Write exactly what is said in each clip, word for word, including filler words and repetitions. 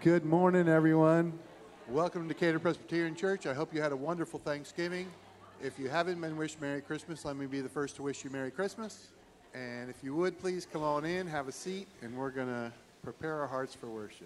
Good morning, everyone. Welcome to Decatur Presbyterian Church. I hope you had a wonderful Thanksgiving. If you haven't been wished Merry Christmas, let me be the first to wish you Merry Christmas. And if you would, please come on in, have a seat, and we're going to prepare our hearts for worship.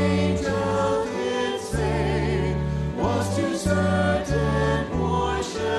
Certain portion.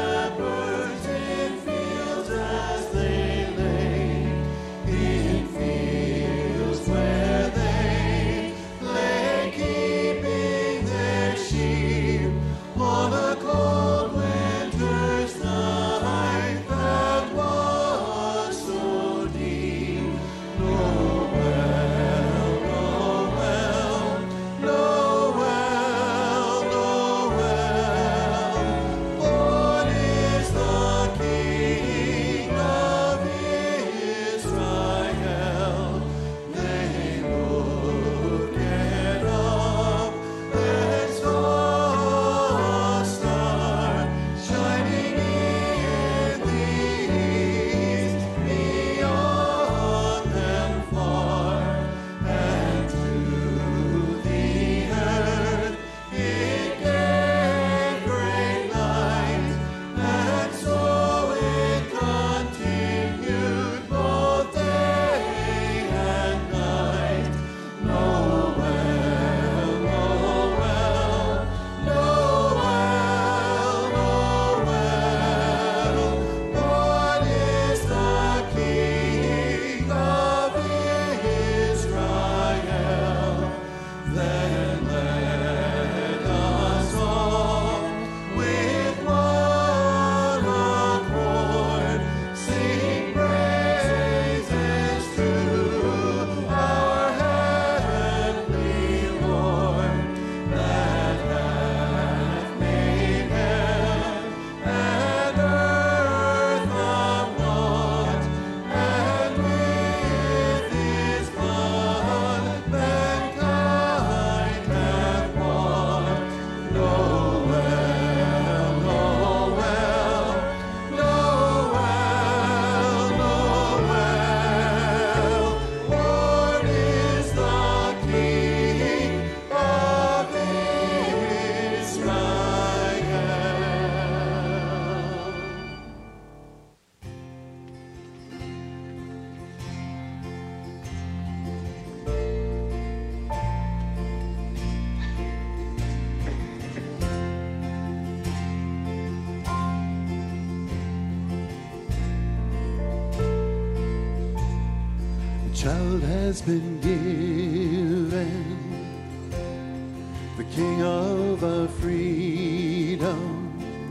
child has been given, the King of our freedom.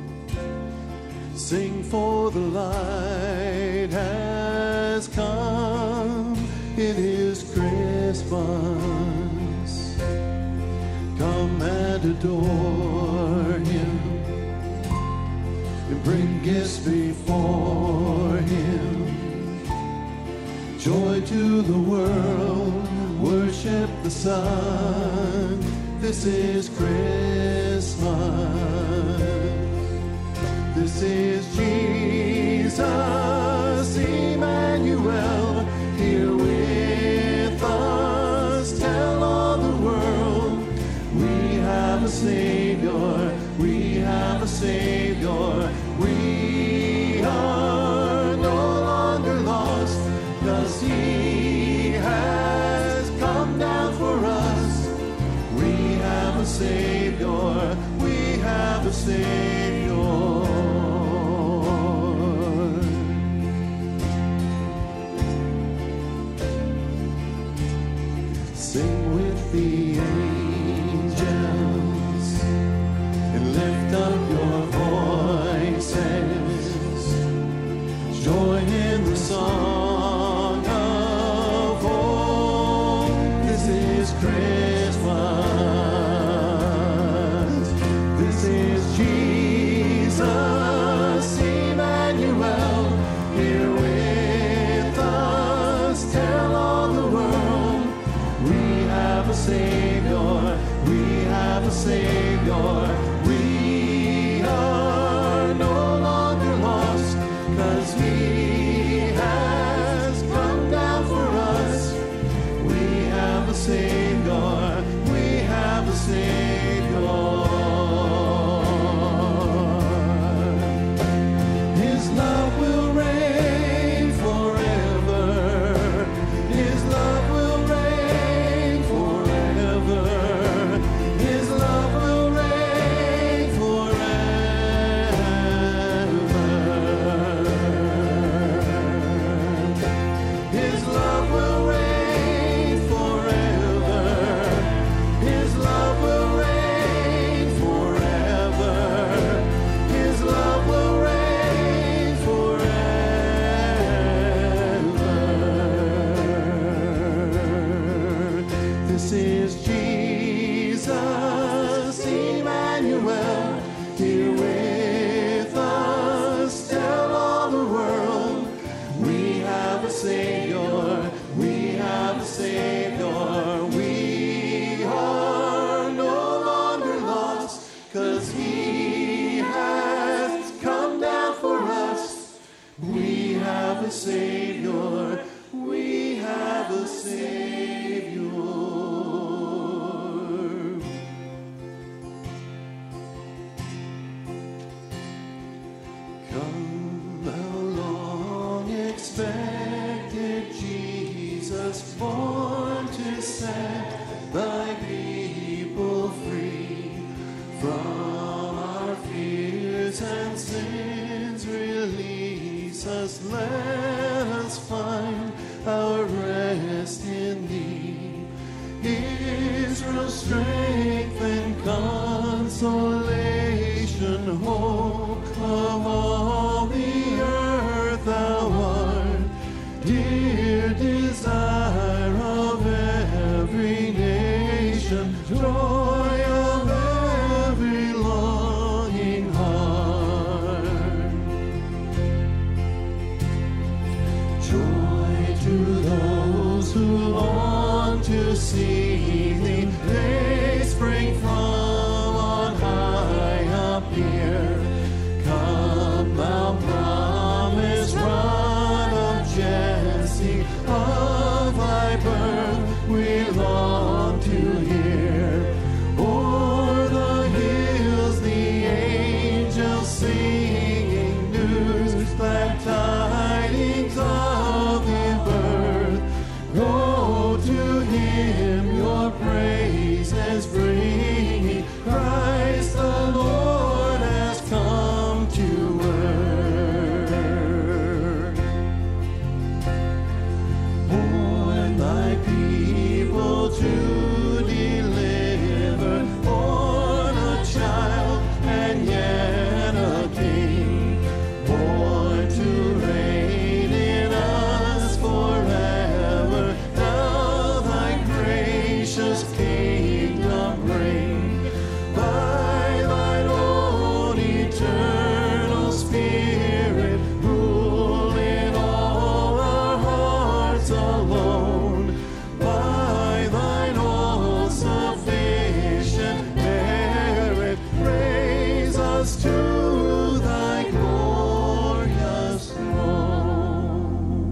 Sing, for the light has come in his Christmas. Come and adore him and bring gifts before him. Joy to the world, worship the Son. This is Christmas. This is Jesus, Emmanuel, here with us. Tell all the world we have a Savior, we have a Savior. We are no longer lost, 'cause he has come down for us. We have a Savior, we have a Savior. Sing with the angels and lift up your voices. Join in the song of hope. This is Christmas. This is Jesus, Emmanuel, here with us. Tell all the world we have a Savior, we have a Savior. We are no longer lost, 'cause he has come down for us. We have a Savior, we have a Savior. His love will reign forever. His love will reign forever. His love will reign forever. His love will reign forever. His love will reign forever. His love will reign forever. This is Jesus, Emmanuel, here with us. Tell all the world we have a Savior, we have a Savior. We are no longer lost, 'cause he has come down for us. We have a Savior, we have a Savior. Come, how long expected Jesus, born to set thy people free from our fears and sins. Release us, let us find our rest in thee. Israel's strength and consolation, hope of all the earth, thou art dear desire of every nation, joy of every longing heart. Joy to those who long to see thee, they spring from on high up here. Come us to thy glorious throne.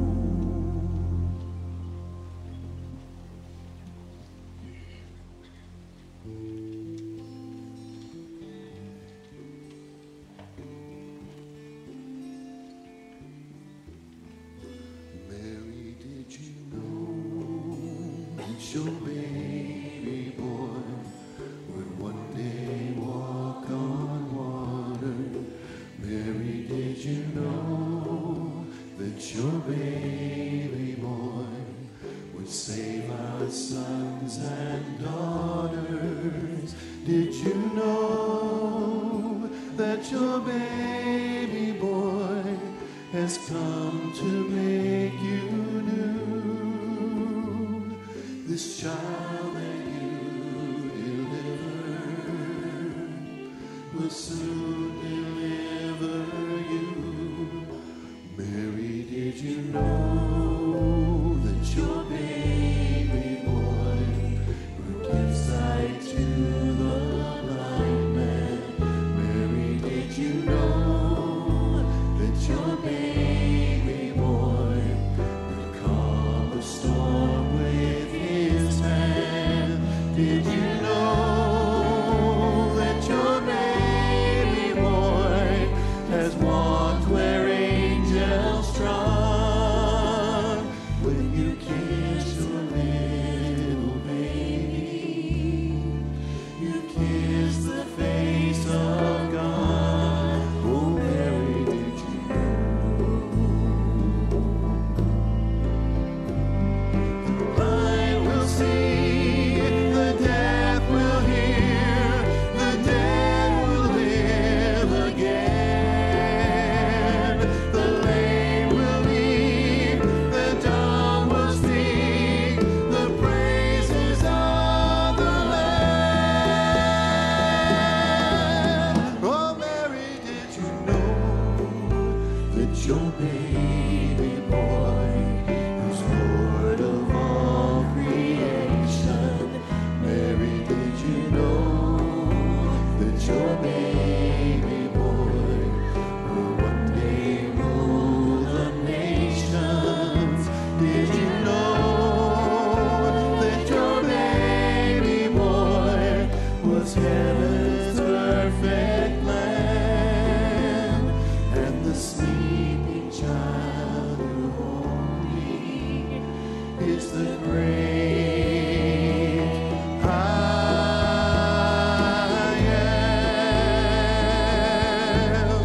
Mary, did you know that your baby boy would one day walk on water? Mary, did you know that your baby boy would save our sons and daughters? Did you know that your baby boy has come to make you new? This child that you delivered will soon deliver you. Mary, did you know that your baby boy will give sight to the blind man? Mary, did you know that your baby boy will calm the storm with his hand? Did you know that your baby boy has walked where angels trod? When you kiss your little baby, you kiss the face of God. Oh, Mary, did you know? The blind will see, the deaf will hear, the dead will live again. The lame will leap, the dumb will speak, the praises of the Lamb. Oh, Mary, did you know that your baby boy is Lord of all creation? Mary, did you know that your baby boy will one day rule the nations? Did you know that your baby boy was heaven's perfect lamb, and the sleeping child who only is the great I am?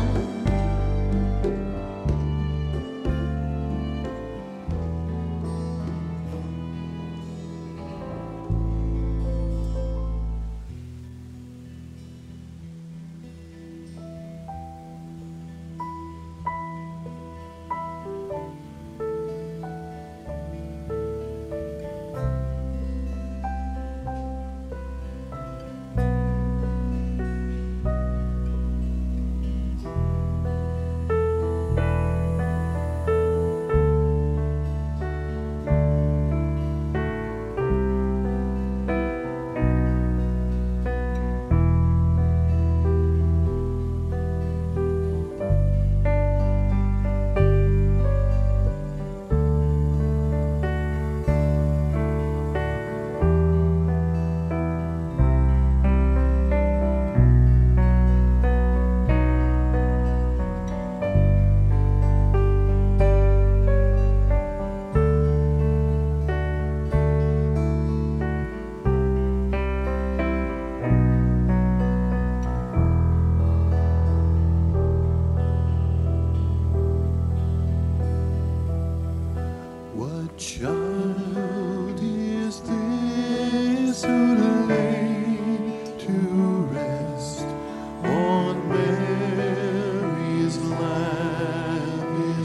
What child is this who laid to rest on Mary's lap is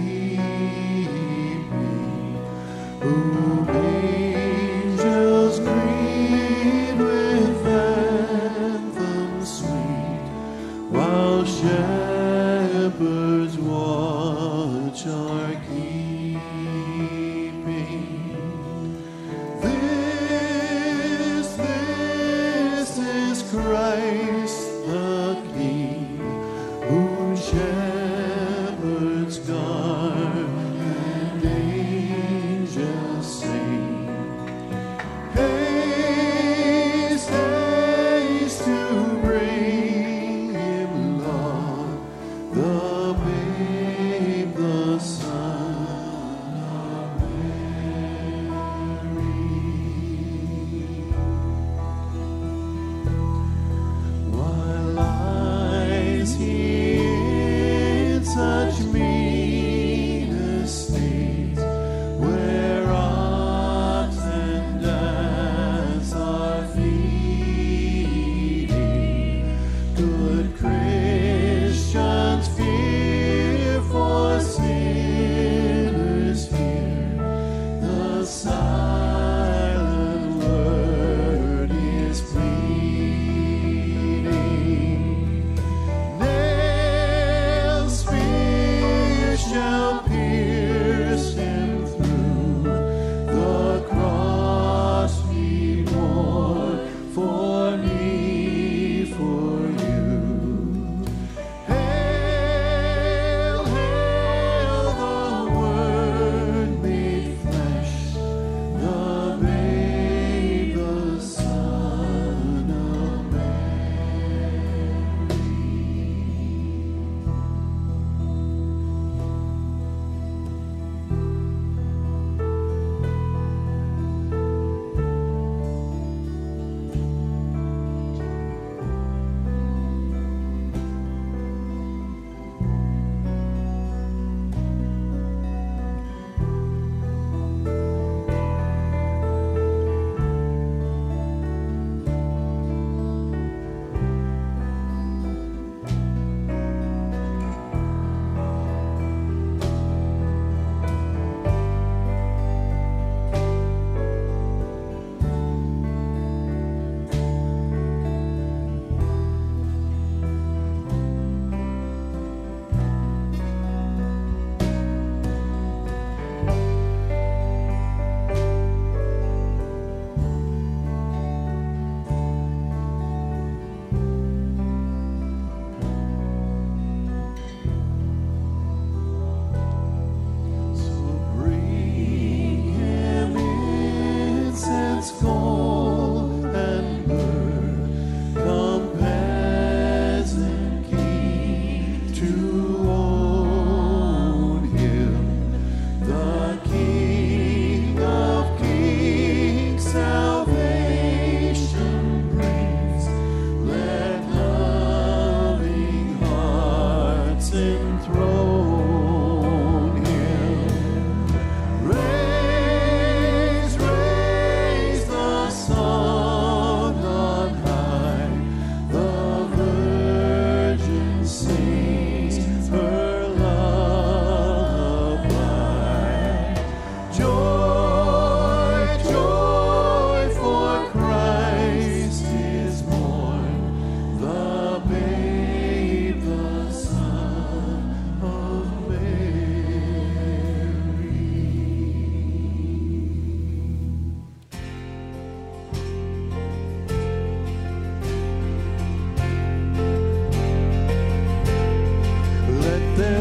sleeping, whom angels greet with anthems sweet, while shepherds watch our keeping? This, this is Christ the King.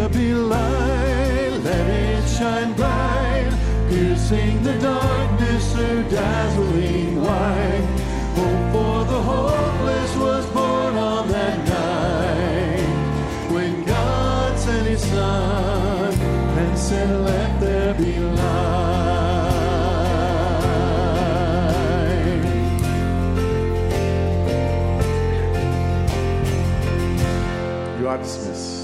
there be light, let it shine bright, piercing the darkness through dazzling white. Hope for the hopeless was born on that night, when God sent his Son and said, let there be light. You are dismissed.